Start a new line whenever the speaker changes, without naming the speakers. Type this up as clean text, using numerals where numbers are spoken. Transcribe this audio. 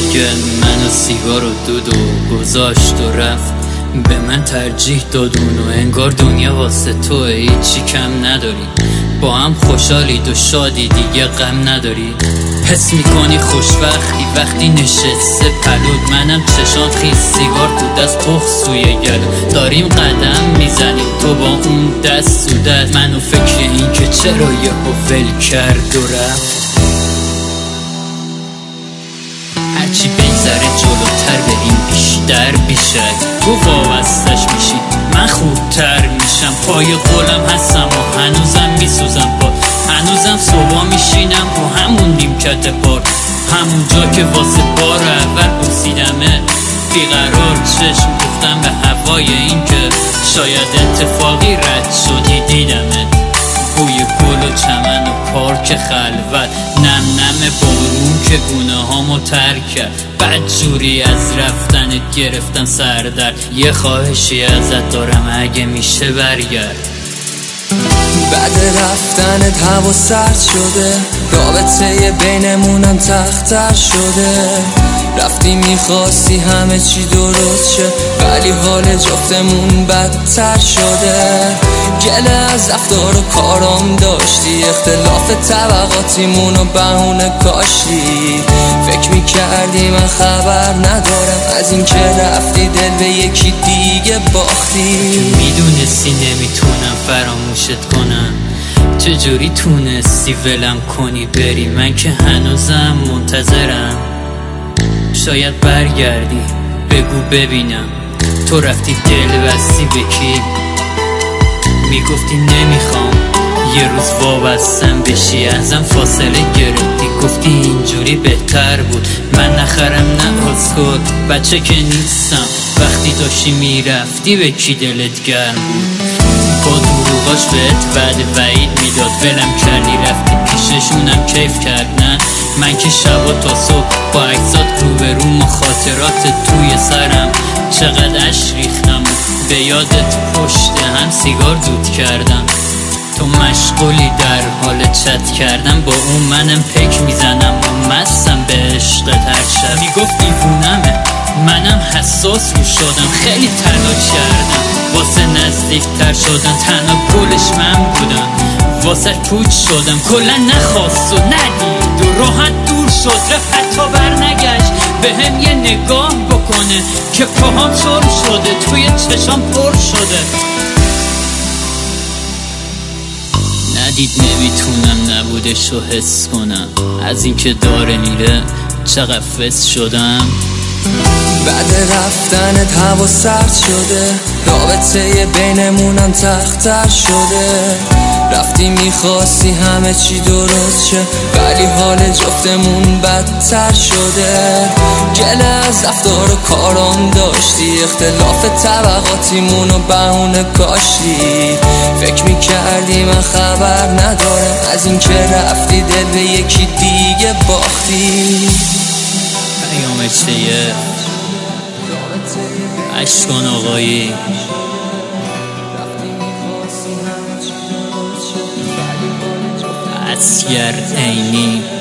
دیگه منو سیگار و دود و گذاشت و رفت، به من ترجیح دادون و انگار دنیا واسه تو هیچی کم نداری. با هم خوشحالید و شادی دیگه غم نداری. حس میکنی خوشبختی وقتی نشسته پلود، منم چشان خیس سیگار تو دست پخ سوی گلو، داریم قدم میزنیم تو با اون دست و دست، منو فکر این که چرا یهو ول کرد و رفت. هرچی بگذره جلوتر بریم بیشتر بیشه، تو وابستش میشی من خوبتر میشم، پای قولم هستم و هنوزم میسوزم پا، هنوزم صبح میشینم رو همون نیمکت پار، همون جا که واسه بار اول بوسیدمه، بیقرار چشم گفتم به هوای این که شاید اتفاقی رد شدی دیدمه، بوی گل و چمن و پارک خلوت، نم نم بارون که گونه هامو ترک کرد، بدجوری از رفتنت گرفتم سردر، یه خواهشی ازت دارم اگه میشه برگرد.
بعد رفتنت هوا سرد شده، رابطه بینمونم تختر شده، رفتی میخواستی همه چی درست شه، ولی حال جفتمون بدتر شده، گله از رفتار و کارام داشتی، اختلاف طبقاتیمون و بهونه کاشتی، فکر میکردی من خبر ندارم از این که رفتی دل به یکی دیگه باختی.
میدونستی نمیتونم فراموشت کنم، چجوری تونستی ولم کنی بری، من که هنوزم منتظرم، شاید برگردی بگو ببینم، تو رفتی دل بستی به کی، میگفتی نمیخوام یه روز وابستم بشی، ازم فاصله گرفتی گفتی اینجوری بهتر بود، من نخرم نه اسکت بچه که نیستم، وقتی داشتی میرفتی به کی دلت گرم بود، با دروغاش بهت بعد وعید میداد، ولم کردی رفتی پیششونم کیف کردن، من که شبا تا صبح با عکسات روبروم و خاطرات توی سرم، چقدر عشق ریختم و به یادت پشت هم سیگار دود کردم، تو مشغولی در حال چت کردم با اون، منم پک میزنم و مستم به عشقت هر شب، میگفت دیوونمه منم حساس رو شدم، خیلی تلاش کردم واسه نزدیکتر شدن، تنها گلش من بودم واسه پوچ شدم، کلا نخواست و ندید و راحت دور شد، رفت حتی بر نگشت به هم یه نگاه بکنه که پاهام شل شده توی چشام پر شده، ندید نمیتونم نبودشو حس کنم، از اینکه داره میره چقدر فس شدم.
بعد رفتنت هوا سرد شده، رابطه بینمونم تختر شده، رفتی میخواستی همه چی درست شه، ولی حال جفتمون بدتر شده، گله از رفتار و کارام داشتی، اختلاف طبقاتیمون و بهونه کاشتی، فکر میکردی من خبر ندارم از این که رفتی دل به یکی دیگه باختی.
پیام چیه؟ اشکان آقایی اسگر عینی